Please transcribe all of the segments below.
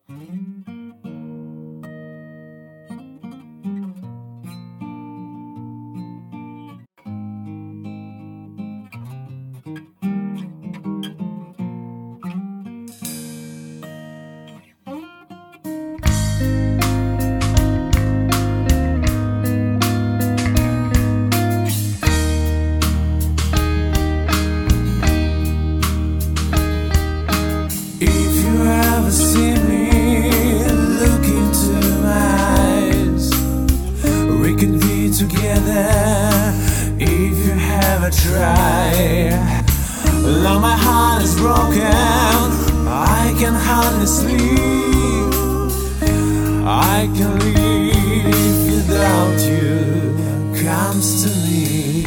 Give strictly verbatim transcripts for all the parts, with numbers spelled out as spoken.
Together, if you ever try. Though my heart is broken, I can hardly sleep. I can live without you, comes to me.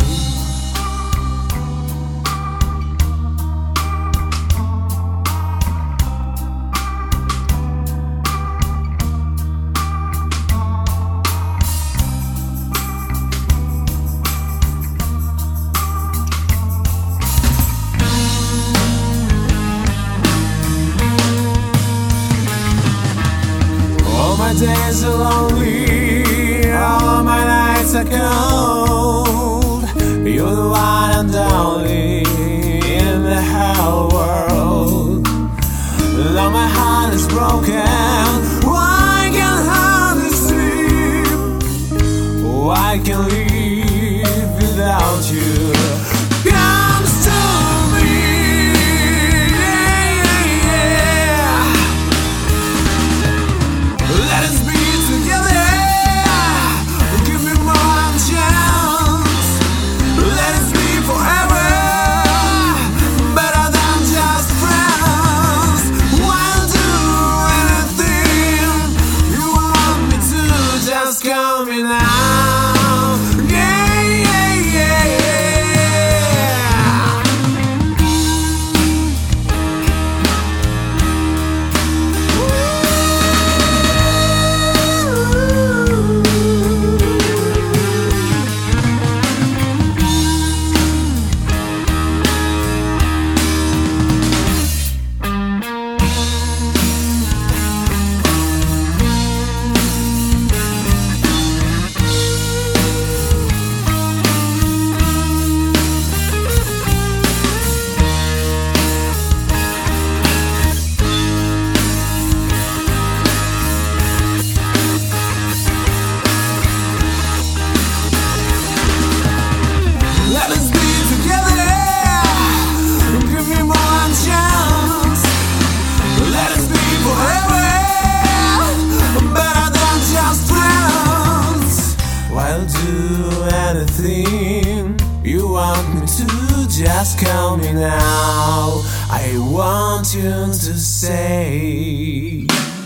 My days are lonely, all my nights are cold. You're the one and only in the whole world. Though my heart is broken, I can hardly sleep. Oh, I can live without you. Comes to coming out, yeah, yeah, yeah, anything you want me to, just call me now. I want you to say